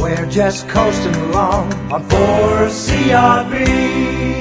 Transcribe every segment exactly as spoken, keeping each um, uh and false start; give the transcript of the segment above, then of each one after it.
We're just coasting along on four C R B.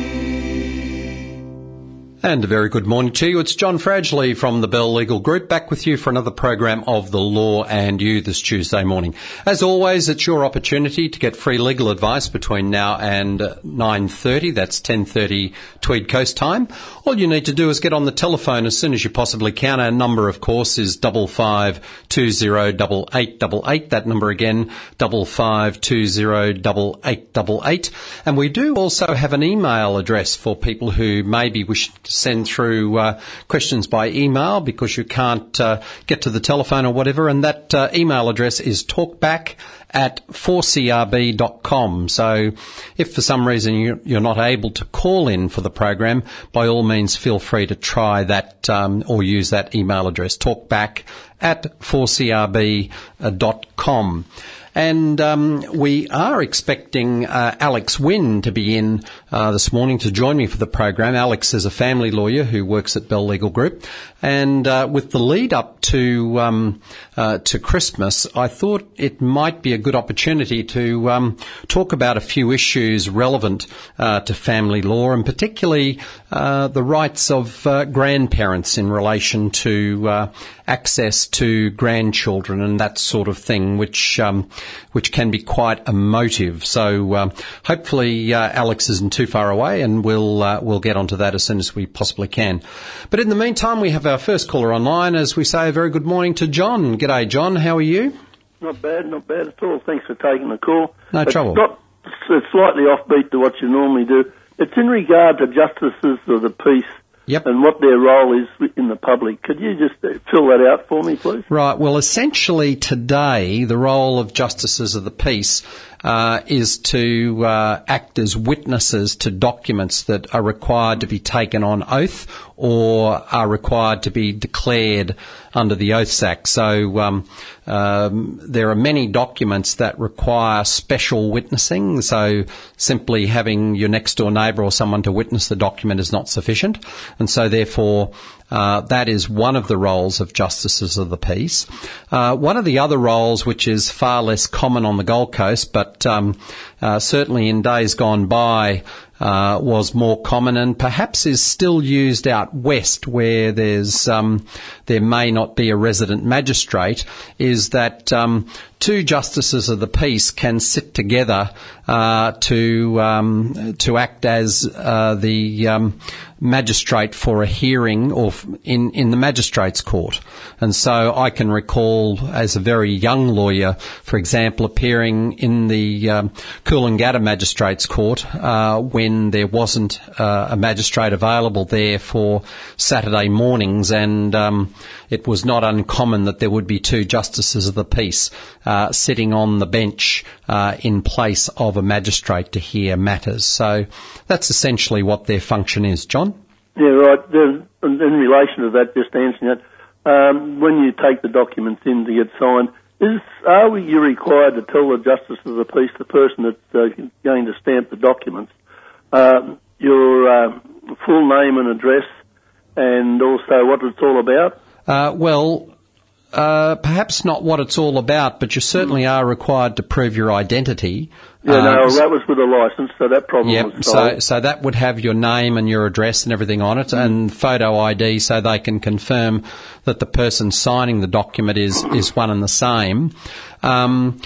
And a very good morning to you. It's John Fradgley from the Bell Legal Group, back with you for another program of The Law and You this Tuesday morning. As always, it's your opportunity to get free legal advice between now and nine thirty. That's ten thirty Tweed Coast time. All you need to do is get on the telephone as soon as you possibly can. Our number, of course, is double five two zero double eight double eight. That number again, double five two zero double eight double eight. And we do also have an email address for people who maybe wish to send through uh, questions by email because you can't uh, get to the telephone or whatever, and that uh, email address is talkback at four c r b dot com. So if for some reason you, you're not able to call in for the program, by all means feel free to try that um, or use that email address, talkback at four c r b dot com. And um, we are expecting uh, Alex Wynne to be in uh, this morning to join me for the program. Alex is a family lawyer who works at Bell Legal Group. And uh, with the lead up to um, uh, to Christmas, I thought it might be a good opportunity to um, talk about a few issues relevant uh, to family law, and particularly uh, the rights of uh, grandparents in relation to uh, access to grandchildren and that sort of thing, which um, which can be quite emotive. So um, hopefully uh, Alex isn't too far away, and we'll uh, we'll get onto that as soon as we possibly can. But in the meantime, we have our first caller online. As we say, a very good morning to John. G'day, John. How are you? Not bad, not bad at all. Thanks for taking the call. No it's trouble. Not, it's slightly offbeat to what you normally do. It's in regard to justices of the peace. Yep. And what their role is in the public. Could you just fill that out for me, please? Right. Well, essentially today, the role of justices of the peace uh, is to uh, act as witnesses to documents that are required to be taken on oath or are required to be declared under the Oaths Act. So um, um, there are many documents that require special witnessing. So simply having your next door neighbour or someone to witness the document is not sufficient. And so therefore, Uh, that is one of the roles of justices of the peace. Uh, one of the other roles, which is far less common on the Gold Coast, but um, uh, certainly in days gone by, uh, was more common and perhaps is still used out west where there's um, there may not be a resident magistrate, is that um, two justices of the peace can sit together uh, to um, to act as uh, the um, magistrate for a hearing or in, in the magistrate's court. And so I can recall as a very young lawyer, for example, appearing in the um, Coolangatta Magistrates Court uh, when there wasn't uh, a magistrate available there for Saturday mornings, and um, it was not uncommon that there would be two justices of the peace uh, sitting on the bench uh, in place of a magistrate to hear matters. So that's essentially what their function is. John? Yeah, right. There's, in relation to that, just answering that, um, when you take the documents in to get signed, is are we, you required to tell the justice of the peace, the person that's uh, going to stamp the documents, um, your uh, full name and address, and also what it's all about? Uh, well, uh, perhaps not what it's all about, but you certainly are required to prove your identity. Yeah, no, um, that was with a licence, so that problem yep, was solved. so so that would have your name and your address and everything on it, mm. and photo I D, so they can confirm that the person signing the document is, is one and the same. Um,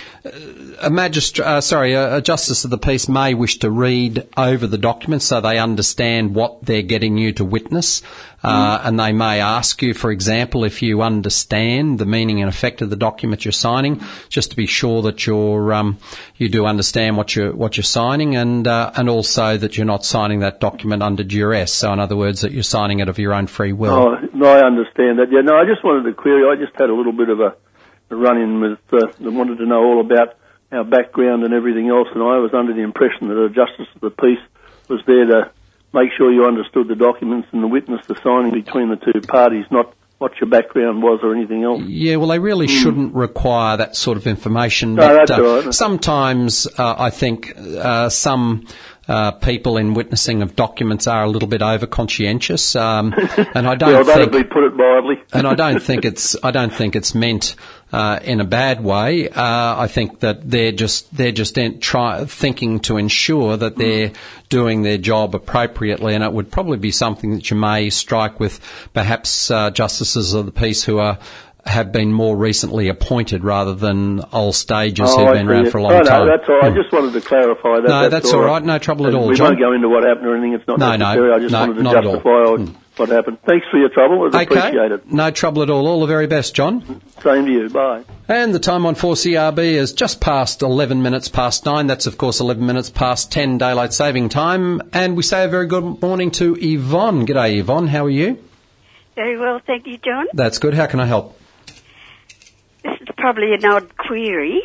a magistrate, uh, sorry, a, a justice of the peace may wish to read over the documents so they understand what they're getting you to witness, uh, mm. and they may ask you, for example, if you understand the meaning and effect of the document you're signing, just to be sure that you're um, you do understand what you're what you're signing, and uh, and also that you're not signing that document under duress. So, in other words, that you're signing it of your own free will. Oh, no, I understand that. Yeah, no, I just wanted to query. I just had a little bit of a, a run-in with. Uh, I wanted to know all about our background and everything else, and I was under the impression that a justice of the peace was there to make sure you understood the documents and the witness the signing between the two parties, not what your background was or anything else. Yeah, well, they really mm. shouldn't require that sort of information. No, but, that's uh, all right. Sometimes uh, I think uh, some uh, people in witnessing of documents are a little bit over-conscientious, um, and I don't yeah, think... that'd be put it mildly. and I don't think it's I don't think it's meant uh, in a bad way. Uh, I think that they're just they're just in, try, thinking to ensure that they're mm. doing their job appropriately, and it would probably be something that you may strike with perhaps uh, justices of the peace who are have been more recently appointed rather than old stagers oh, who've I been see around it. for a long oh, no, time. that's all. Hmm. I just wanted to clarify that. No, that's, that's all all right. right. No trouble at all, we John. won't go into what happened or anything. It's not no, necessary. No, I just no, wanted to not justify at all. what, what happened. Thanks for your trouble. It's okay. appreciated. No trouble at all. All the very best, John. Same to you. Bye. And the time on four C R B is just past eleven minutes past nine. That's, of course, eleven minutes past ten daylight saving time. And we say a very good morning to Yvonne. G'day, Yvonne. How are you? Very well, thank you, John. That's good. How can I help? This is probably an odd query.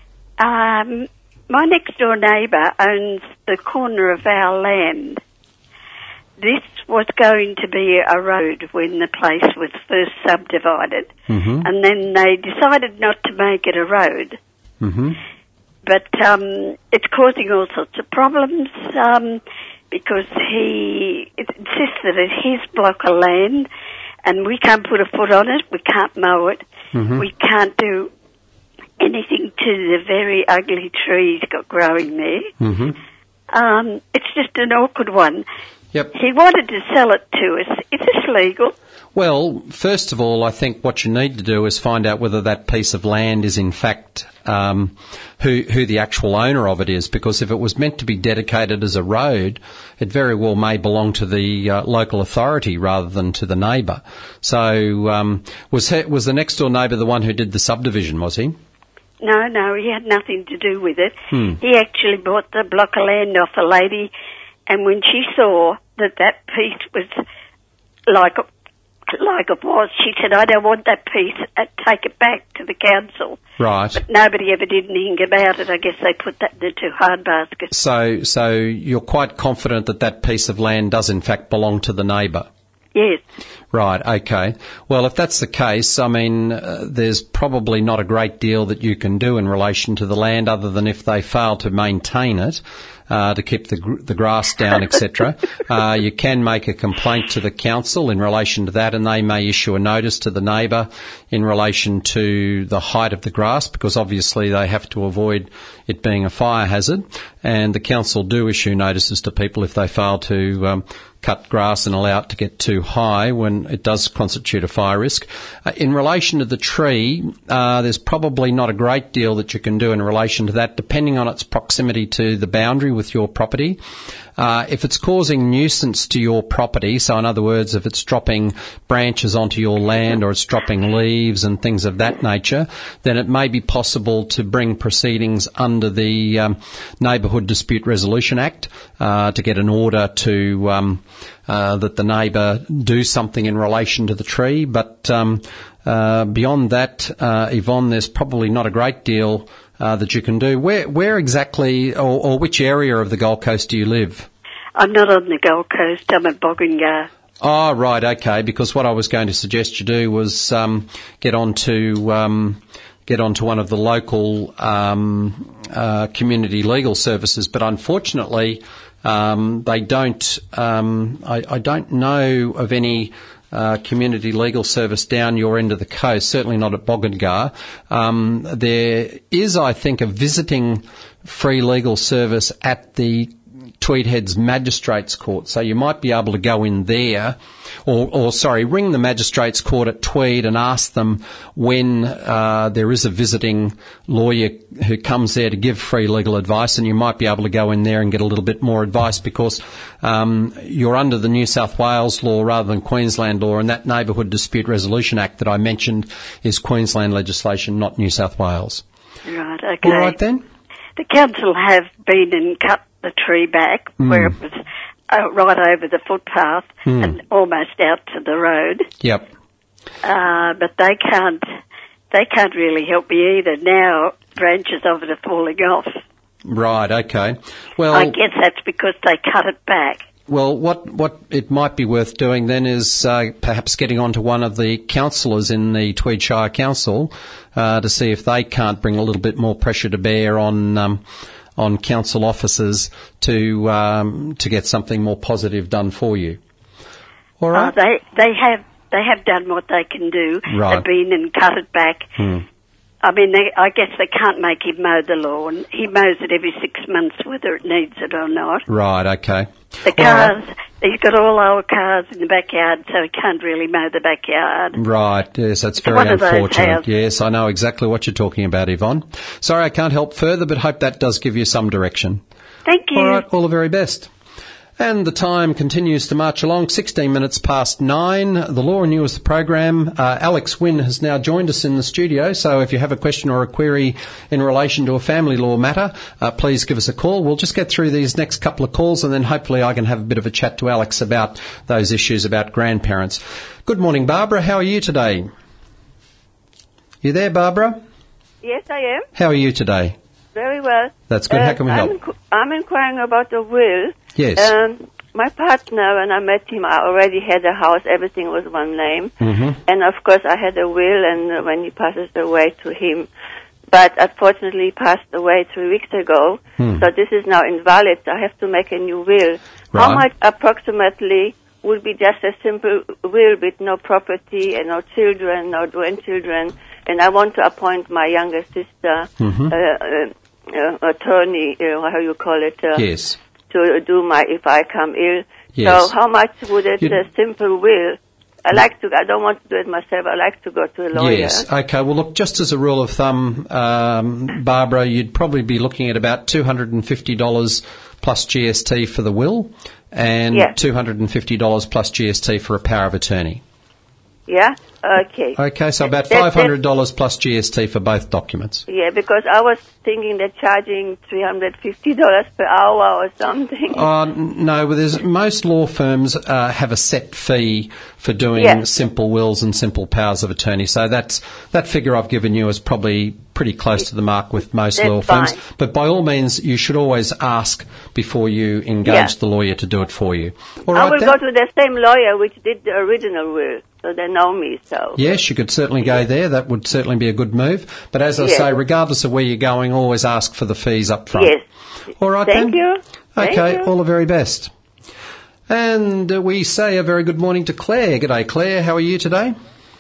Um, my next door neighbour owns the corner of our land. This was going to be a road when the place was first subdivided, mm-hmm. and then they decided not to make it a road. Mm-hmm. But um, it's causing all sorts of problems um, because he insists that it's his block of land, and we can't put a foot on it, we can't mow it, mm-hmm. we can't do anything to the very ugly trees got growing there. Mm-hmm. Um, it's just an awkward one. Yep. He wanted to sell it to us. Is this legal? Well, first of all, I think what you need to do is find out whether that piece of land is in fact um, who who the actual owner of it is, because if it was meant to be dedicated as a road, it very well may belong to the uh, local authority rather than to the neighbour. So um, was he, was the next door neighbour the one who did the subdivision, was he? No, no, he had nothing to do with it. Hmm. He actually bought the block of land off a lady, and when she saw that that piece was like like it was, she said, I don't want that piece, uh, take it back to the council. Right. But nobody ever did anything about it. I guess they put that in the two hard baskets. So, so you're quite confident that that piece of land does in fact belong to the neighbour? Yes. Right, okay. Well, if that's the case, I mean, uh, there's probably not a great deal that you can do in relation to the land other than if they fail to maintain it, uh, to keep the gr- the grass down, et cetera. uh, you can make a complaint to the council in relation to that, and they may issue a notice to the neighbour in relation to the height of the grass, because obviously they have to avoid it being a fire hazard, and the council do issue notices to people if they fail to um, cut grass and allow it to get too high when it does constitute a fire risk. Uh, in relation to the tree, uh, there's probably not a great deal that you can do in relation to that, depending on its proximity to the boundary with your property. Uh, if it's causing nuisance to your property, so in other words, if it's dropping branches onto your land or it's dropping leaves and things of that nature, then it may be possible to bring proceedings under the um, Neighbourhood Dispute Resolution Act uh, to get an order to um, uh, that the neighbour do something in relation to the tree. But um, uh, beyond that, uh, Yvonne, there's probably not a great deal Uh, that you can do. Where where exactly, or, or which area of the Gold Coast do you live? I'm not on the Gold Coast, I'm at Boggingar. Oh, right, okay, because what I was going to suggest you do was um, get onto um, get onto one of the local um, uh, community legal services, but unfortunately um, they don't, um, I, I don't know of any Uh, community legal service down your end of the coast, certainly not at Boggingar. Um, there is, I think, a visiting free legal service at the Tweed Heads Magistrates Court, so you might be able to go in there, or, or sorry, ring the Magistrates Court at Tweed and ask them when uh, there is a visiting lawyer who comes there to give free legal advice, and you might be able to go in there and get a little bit more advice, because um, you're under the New South Wales law rather than Queensland law, and that Neighbourhood Dispute Resolution Act that I mentioned is Queensland legislation, not New South Wales. Right, okay. All right then? The council have been and cut the tree back mm. where it was uh, right over the footpath mm. and almost out to the road. Yep. Uh, but they can't, they can't really help me either. Now branches of it are falling off. Right, okay. Well, I guess that's because they cut it back. Well, what, what it might be worth doing then is uh, perhaps getting onto one of the councillors in the Tweed Shire Council uh, to see if they can't bring a little bit more pressure to bear on um, on council officers to um, to get something more positive done for you. All right. Uh, they they have they have done what they can do. Right. They've been and cut it back. Hmm. I mean, they, I guess they can't make him mow the lawn. He mows it every six months, whether it needs it or not. Right. Okay. The cars, right. He's got all our cars in the backyard, so he can't really mow the backyard. Right. Yes, that's It's very one of those unfortunate. houses. Yes, I know exactly what you're talking about, Yvonne. Sorry, I can't help further, but hope that does give you some direction. Thank you. All right. All the very best. And the time continues to march along, sixteen minutes past nine. The Law and You is the program. Uh, Alex Wynne has now joined us in the studio, so if you have a question or a query in relation to a family law matter, uh, please give us a call. We'll just get through these next couple of calls and then hopefully I can have a bit of a chat to Alex about those issues about grandparents. Good morning, Barbara. How are you today? You there, Barbara? Yes, I am. How are you today? Very well. That's good. Uh, How can we I'm help? Inqu- I'm inquiring about a will. Yes. Um, my partner, when I met him, I already had a house. Everything was one name. Mm-hmm. And, of course, I had a will, and uh, when he passes away to him. But, unfortunately, he passed away three weeks ago. Hmm. So this is now invalid. I have to make a new will. Right. How much approximately would be just a simple will with no property and no children, no grandchildren? And I want to appoint my younger sister, Mm-hmm. uh, uh, uh, attorney, uh, how you call it, uh, Yes. to do my, if I come ill. Yes. So how much would it, You'd- a simple will? I like to, I don't want to do it myself. I like to go to a lawyer. Yes. Okay. Well, look, just as a rule of thumb, um, Barbara, you'd probably be looking at about two hundred fifty dollars plus G S T for the will and Yeah. two hundred fifty dollars plus G S T for a power of attorney. Yeah? Okay. Okay, so about That- that- five hundred dollars plus G S T for both documents. Yeah, because I was thinking they're charging three hundred fifty dollars per hour or something. Uh, n- no, well, there's, most law firms uh, have a set fee for doing Yeah. simple wills and simple powers of attorney. So that's that figure I've given you is probably pretty close to the mark with most That's law firms. fine. But by all means, you should always ask before you engage Yeah. the lawyer to do it for you. All I right, will then? go to the same lawyer which did the original will, so they know me, so. Yes, you could certainly go there. That would certainly be a good move. But as I Yes. say, regardless of where you're going, always ask for the fees up front. Yes. All right, Thank then? you. Thank Okay, you. all the very best. And uh, we say a very good morning to Claire. G'day, Claire. How are you today?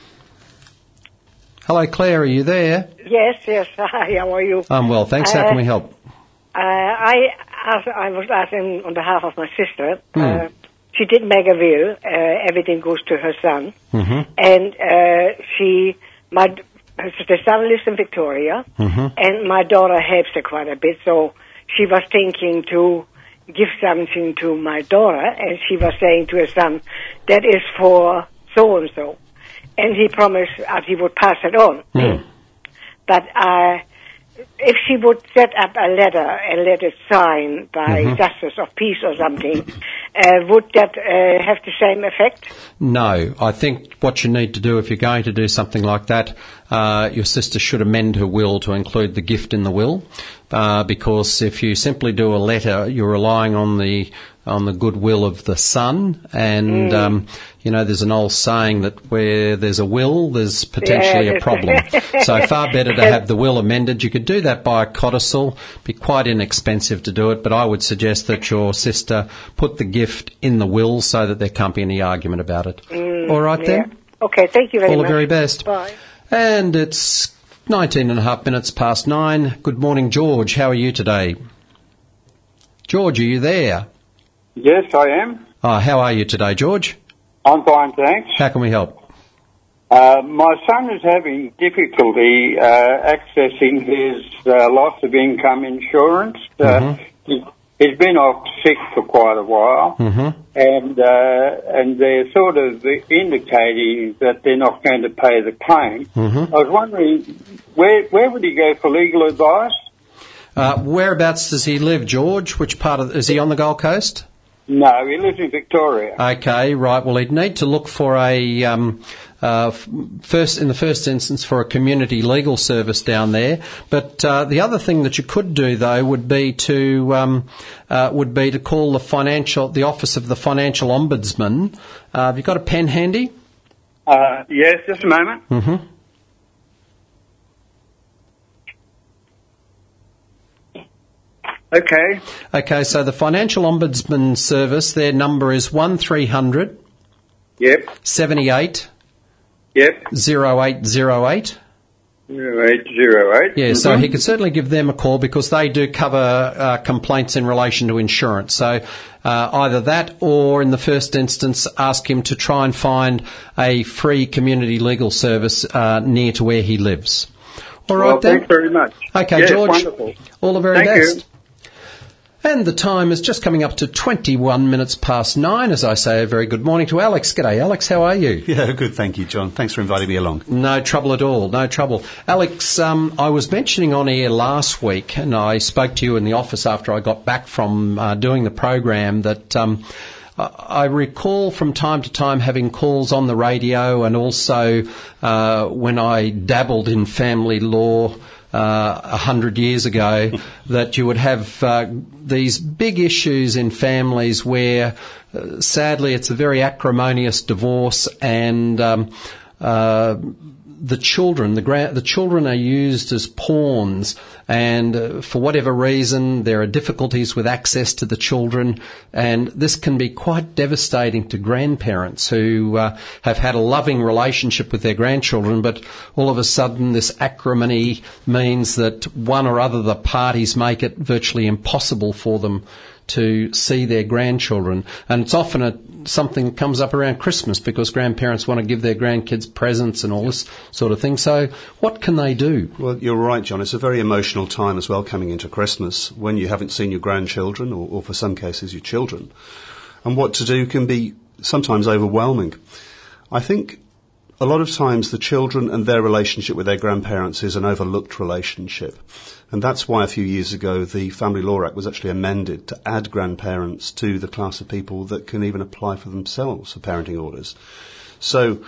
Hello, Claire. Are you there? Yes, yes. Hi, how are you? I'm well, thanks. How Uh, can we help? Uh, I asked, I was asking on behalf of my sister. Hmm. Uh, she did make a will. Uh, everything goes to her son, Mm-hmm. and uh, she, my, the son lives in Victoria, Mm-hmm. and my daughter helps her quite a bit. So she was thinking to give something to my daughter, and she was saying to her son, "That is for so and so," and he promised that he would pass it on. Mm. But uh, if she would set up a letter and let it signed by Mm-hmm. Justice of Peace or something, uh, would that uh, have the same effect? No, I think what you need to do if you're going to do something like that, uh, your sister should amend her will to include the gift in the will, uh, because if you simply do a letter, you're relying on the on the goodwill of the son, and um, you know there's an old saying that where there's a will, there's potentially Yeah, a problem. So far better to have the will amended. You could do that by a codicil, be quite inexpensive to do it, but I would suggest that your sister put the gift in the will so that there can't be any argument about it. All right Yeah. then? Okay, thank you very All much. the very best. Bye. And it's nineteen and a half minutes past nine. Good morning, George. How are you today? George, are you there? Yes, I am. Oh, how are you today, George? I'm fine, thanks. How can we help? Uh, my son is having difficulty uh, accessing his uh, loss of income insurance. Uh, Mhm. he, he's been off sick for quite a while, Mm-hmm. and uh, and they're sort of indicating that they're not going to pay the claim. Mhm. I was wondering, where where would he go for legal advice? Uh, whereabouts does he live, George? Which part of, is he on the Gold Coast? No, he lives in Victoria. Okay, right. Well, he'd need to look for a um, uh, f- first, in the first instance, for a community legal service down there. But uh, the other thing that you could do, though, would be to um, uh, would be to call the financial, the office of the financial ombudsman. Uh, have you got a pen handy? Uh, yes, just a moment. Mm-hmm. Okay. Okay, so the Financial Ombudsman Service, their number is one three hundred Yep. seventy-eight Yep. oh eight oh eight. zero eight zero eight. Yeah, so Mm-hmm. he could certainly give them a call because they do cover uh, complaints in relation to insurance. So uh, either that or, in the first instance, ask him to try and find a free community legal service uh, near to where he lives. All right, Well, then. thanks very much. Okay, Yes, George. wonderful. All the very Thank best. you. And the time is just coming up to twenty-one minutes past nine. As I say, a very good morning to Alex. G'day, Alex. How are you? Yeah, good. Thank you, John. Thanks for inviting me along. No trouble at all. No trouble. Alex, um, I was mentioning on air last week, and I spoke to you in the office after I got back from uh, doing the program, that um, I recall from time to time having calls on the radio, and also uh, when I dabbled in family law uh, a hundred years ago, that you would have uh, these big issues in families where, uh, sadly, it's a very acrimonious divorce, and um, uh, the children, the gra- the children are used as pawns, and uh, for whatever reason, there are difficulties with access to the children, and this can be quite devastating to grandparents who uh, have had a loving relationship with their grandchildren, but all of a sudden this acrimony means that one or other of the parties make it virtually impossible for them to see their grandchildren. And it's often a, something that comes up around Christmas because grandparents want to give their grandkids presents and all this sort of thing. So what can they do? Well, you're right, John. It's a very emotional time as well coming into Christmas when you haven't seen your grandchildren or, or for some cases your children. And what to do can be sometimes overwhelming. I think a lot of times the children and their relationship with their grandparents is an overlooked relationship. And that's why a few years ago the Family Law Act was actually amended to add grandparents to the class of people that can even apply for themselves for parenting orders. So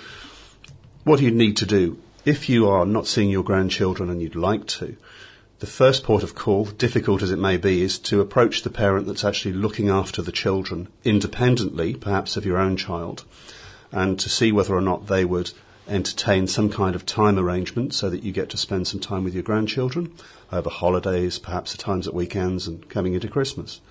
what do you need to do? If you are not seeing your grandchildren and you'd like to, the first port of call, difficult as it may be, is to approach the parent that's actually looking after the children independently, perhaps of your own child, and to see whether or not they would entertain some kind of time arrangement so that you get to spend some time with your grandchildren over holidays, perhaps at times at weekends and coming into Christmas.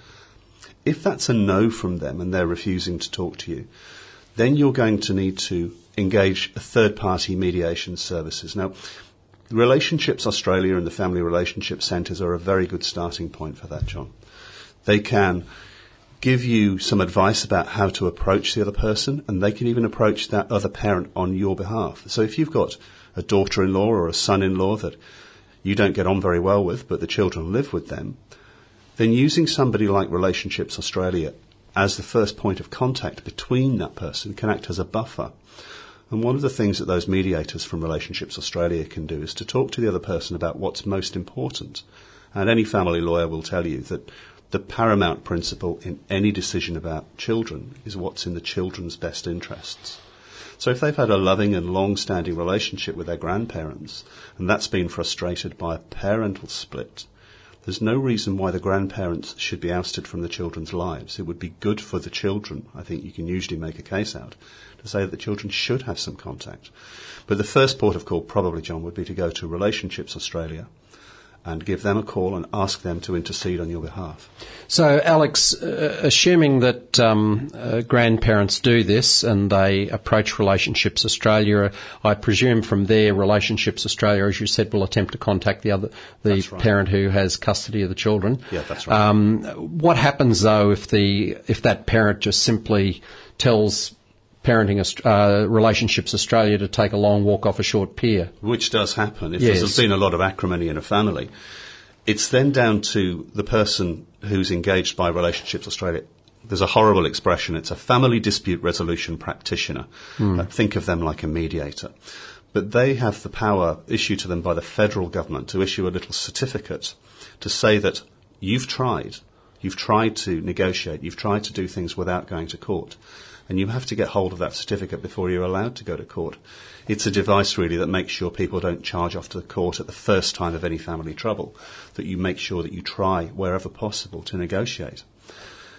If that's a no from them and they're refusing to talk to you, then you're going to need to engage a third-party mediation services. Now, Relationships Australia and the Family Relationship Centres are a very good starting point for that, John. They can give you some advice about how to approach the other person, and they can even approach that other parent on your behalf. So if you've got a daughter-in-law or a son-in-law that you don't get on very well with, but the children live with them, then using somebody like Relationships Australia as the first point of contact between that person can act as a buffer. And one of the things that those mediators from Relationships Australia can do is to talk to the other person about what's most important. And any family lawyer will tell you that the paramount principle in any decision about children is what's in the children's best interests. So if they've had a loving and long-standing relationship with their grandparents, and that's been frustrated by a parental split, there's no reason why the grandparents should be ousted from the children's lives. It would be good for the children, I think you can usually make a case out, to say that the children should have some contact. But the first port of call probably, John, would be to go to Relationships Australia and give them a call and ask them to intercede on your behalf. So, Alex, uh, assuming that um, uh, grandparents do this and they approach Relationships Australia, I presume from there Relationships Australia, as you said, will attempt to contact the other the right. parent who has custody of the children. Yeah, that's right. Um, what happens though if the if that parent just simply tells Parenting uh, Relationships Australia to take a long walk off a short pier? Which does happen. If Yes. there's been a lot of acrimony in a family, it's then down to the person who's engaged by Relationships Australia. There's a horrible expression. It's a family dispute resolution practitioner. Mm. Uh, think of them like a mediator. But they have the power issued to them by the federal government to issue a little certificate to say that you've tried, you've tried to negotiate, you've tried to do things without going to court. And you have to get hold of that certificate before you're allowed to go to court. It's a device, really, that makes sure people don't charge off to the court at the first time of any family trouble, that you make sure that you try, wherever possible, to negotiate.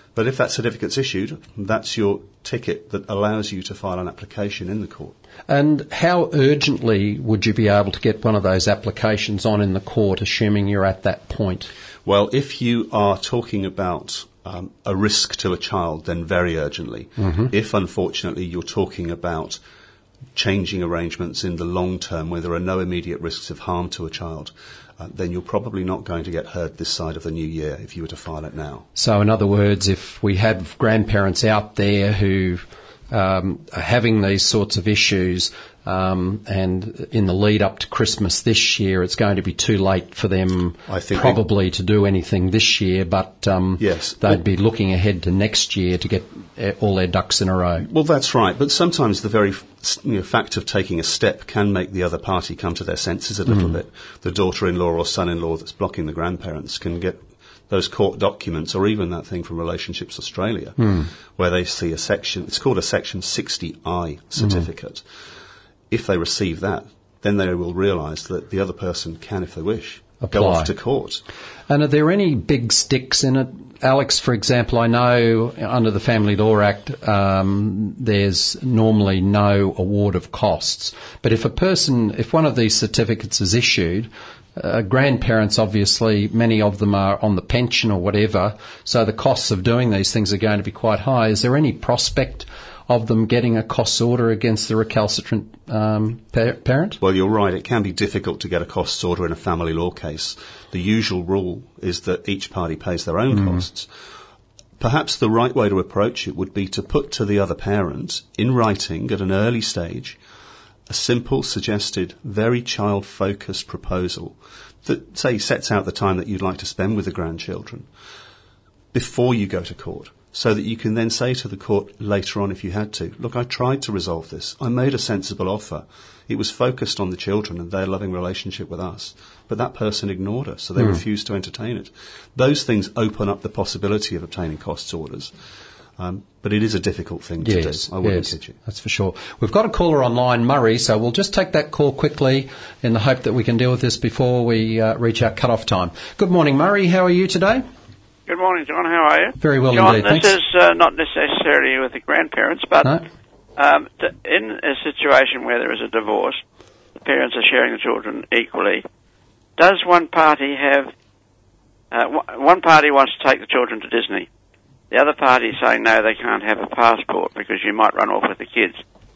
But if that certificate's issued, that's your ticket that allows you to file an application in the court. And how urgently would you be able to get one of those applications on in the court, assuming you're at that point? Well, if you are talking about um, a risk to a child, then very urgently. Mm-hmm. If, unfortunately, you're talking about changing arrangements in the long term where there are no immediate risks of harm to a child, uh, then you're probably not going to get heard this side of the new year if you were to file it now. So, in other words, if we have grandparents out there who um, are having these sorts of issues, um, and in the lead up to Christmas this year, it's going to be too late for them I think probably we, to do anything this year, but um, yes, they'd well, be looking ahead to next year to get all their ducks in a row. Well, that's right, but sometimes the very you know, fact of taking a step can make the other party come to their senses a little mm. bit. The daughter-in-law or son-in-law that's blocking the grandparents can get those court documents, or even that thing from Relationships Australia, mm. where they see a section, it's called a Section sixty I certificate. Mm. If they receive that, then they will realise that the other person can, if they wish, apply. Go off to court. And are there any big sticks in it? Alex, for example, I know under the Family Law Act um, there's normally no award of costs. But if a person, if one of these certificates is issued, uh, grandparents obviously, many of them are on the pension or whatever, so the costs of doing these things are going to be quite high. Is there any prospect of them getting a costs order against the recalcitrant um, pa- parent? Well, you're right. It can be difficult to get a costs order in a family law case. The usual rule is that each party pays their own mm. costs. Perhaps the right way to approach it would be to put to the other parent, in writing at an early stage, a simple, suggested, very child-focused proposal that, say, sets out the time that you'd like to spend with the grandchildren before you go to court, so that you can then say to the court later on if you had to, look, I tried to resolve this. I made a sensible offer. It was focused on the children and their loving relationship with us. But that person ignored us, so they mm. refused to entertain it. Those things open up the possibility of obtaining costs orders. Um, but it is a difficult thing to yes, do. I wouldn't yes, kid you. That's for sure. We've got a caller online, Murray, so we'll just take that call quickly in the hope that we can deal with this before we uh, reach our cut-off time. Good morning, Murray. How are you today? Good morning, John. How are you? Very well John, indeed. This Thanks. is uh, not necessarily with the grandparents, but no? um, t- in a situation where there is a divorce, the parents are sharing the children equally. Does one party have... Uh, w- one party wants to take the children to Disney. The other party is saying, no, they can't have a passport because you might run off with the kids.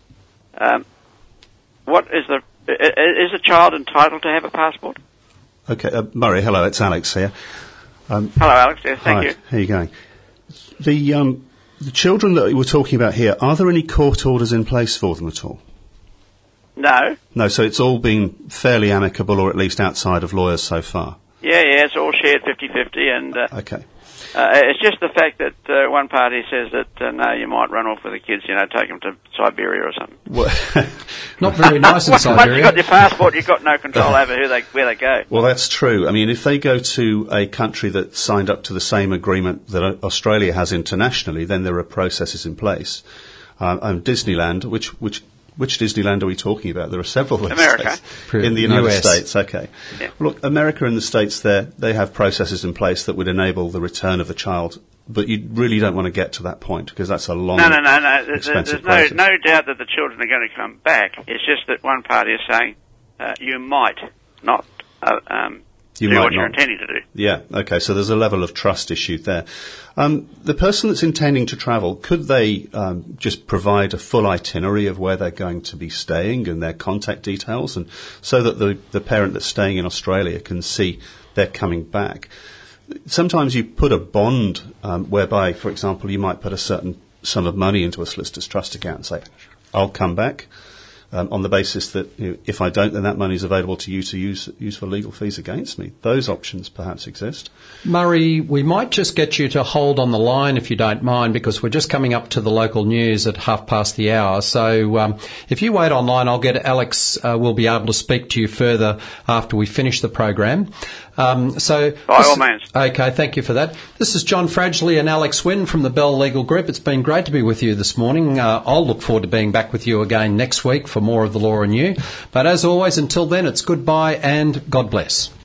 Um, what is the... Is a child entitled to have a passport? Okay, uh, Murray, hello, it's Alex here. Um, Hello, Alex. Yes, thank hi, you. How are you going? The, um, the children that we're talking about here, are there any court orders in place for them at all? No. No, so it's all been fairly amicable, or at least outside of lawyers so far? Yeah, yeah, it's all shared fifty-fifty, and uh, okay. uh, it's just the fact that uh, one party says that, uh, no, you might run off with the kids, you know, take them to Siberia or something. Well, not very nice in Once Siberia. Once you've got your passport, you've got no control over who they, where they go. Well, that's true. I mean, if they go to a country that signed up to the same agreement that Australia has internationally, then there are processes in place. Um, and Disneyland, which which which Disneyland are we talking about? There are several America. States in the United U S. States. Okay. Yeah. Look, America and the States there, they have processes in place that would enable the return of the child. But you really don't want to get to that point because that's a long, no, no, no, no. There's, expensive there's no, process. no doubt that the children are going to come back. It's just that one party is saying uh, you might not uh, um, You do might what you're not. intending to do. Yeah, okay, so there's a level of trust issue there. Um, the person that's intending to travel, could they um, just provide a full itinerary of where they're going to be staying and their contact details, and so that the, the parent that's staying in Australia can see they're coming back? Sometimes you put a bond um, whereby, for example, you might put a certain sum of money into a solicitor's trust account and say, I'll come back. Um, on the basis that you know, if I don't, then that money is available to you to use use for legal fees against me. Those options perhaps exist. Murray, we might just get you to hold on the line if you don't mind, because we're just coming up to the local news at half past the hour. So um, if you wait online, I'll get Alex, uh, will be able to speak to you further after we finish the program. Um, so By this, all means. Okay, thank you for that. This is John Fradgley and Alex Wynn from the Bell Legal Group. It's been great to be with you this morning. Uh, I'll look forward to being back with you again next week for more of the law and you. But as always, until then, it's goodbye and God bless.